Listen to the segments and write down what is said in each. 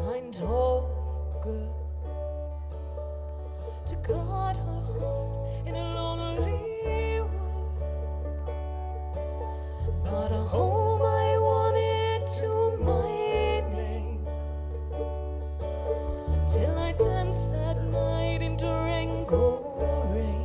kind of good to guard her heart in a lonely world. Not a home I wanted to my name, till I danced that night in Durango rain.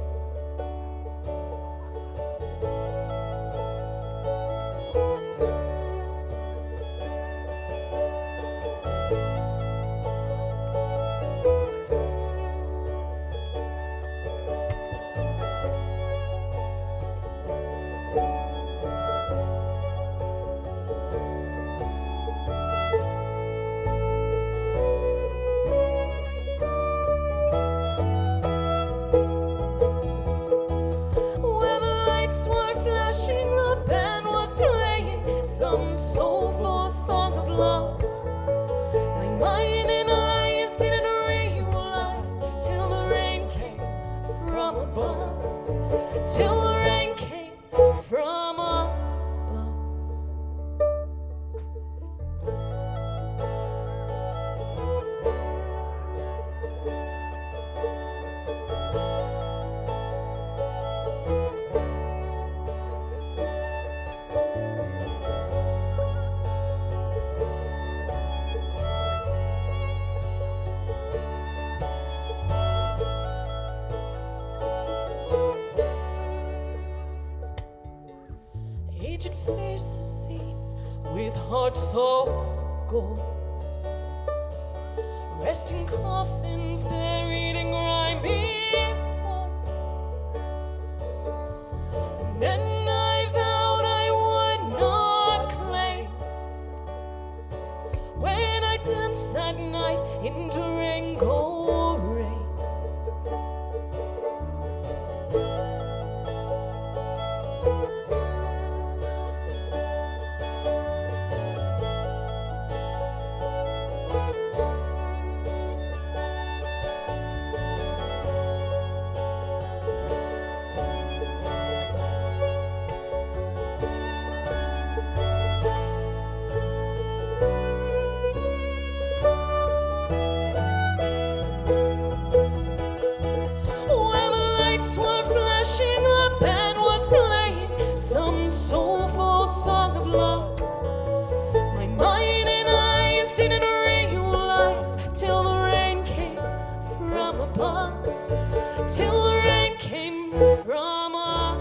Some soulful song of love. My mind and eyes didn't realize till the rain came from above. Till the rain came from above. Aged faces seen with hearts of gold, resting coffins buried in grimy holes. And then I vowed I would not claim when I danced that night in Durango rain. The band was playing some soulful song of love. My mind and eyes didn't realize till the rain came from above. Till the rain came from above.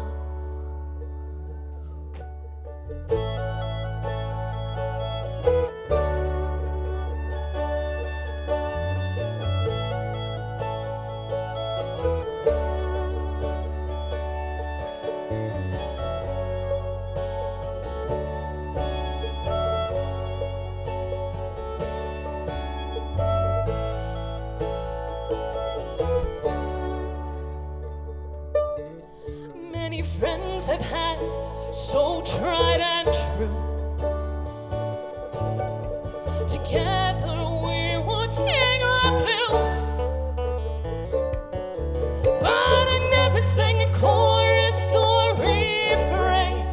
Many friends I've had, so tried and true. Together we would sing the blues, but I never sang a chorus or refrain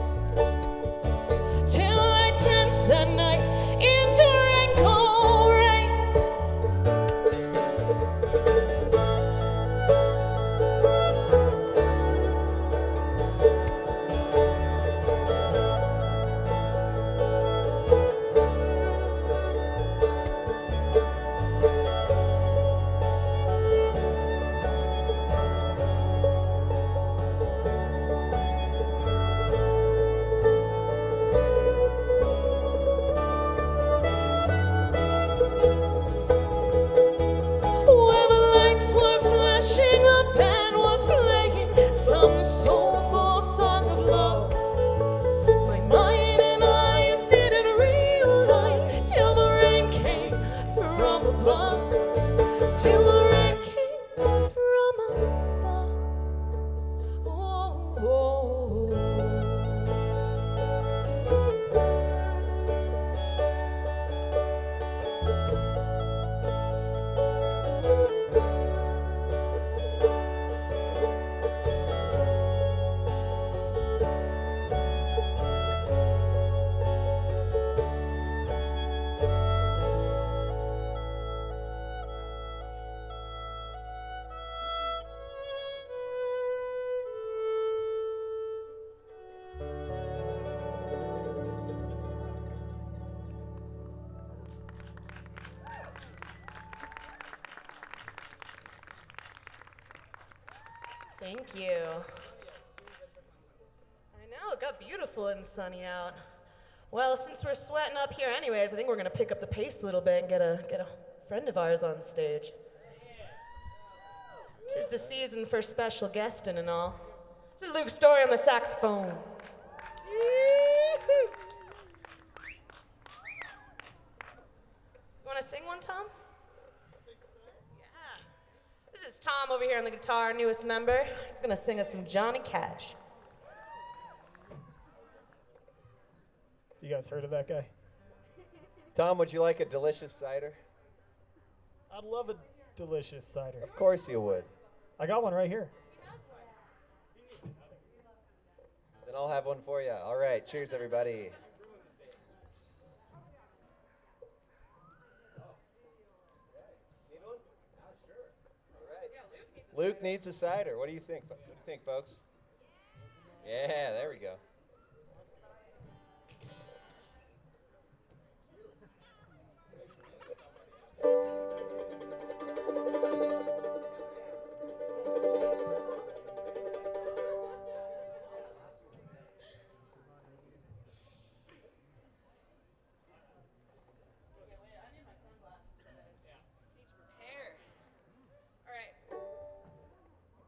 till I danced that night in Durango rain. Thank you. I know, it got beautiful and sunny out. Well, since we're sweating up here anyways, I think we're gonna pick up the pace a little bit and get a friend of ours on stage. 'Tis the season for special guesting and all. This is Luke Story on the saxophone. You wanna sing one, Tom? Yeah. This is Tom over here on the guitar, newest member. He's gonna sing us some Johnny Cash. You guys heard of that guy? Tom, would you like a delicious cider? I'd love a delicious cider. Of course you would. I got one right here. Then I'll have one for you. All right, cheers, everybody. Luke needs a cider. What do you think? What do you think, folks? Yeah, there we go.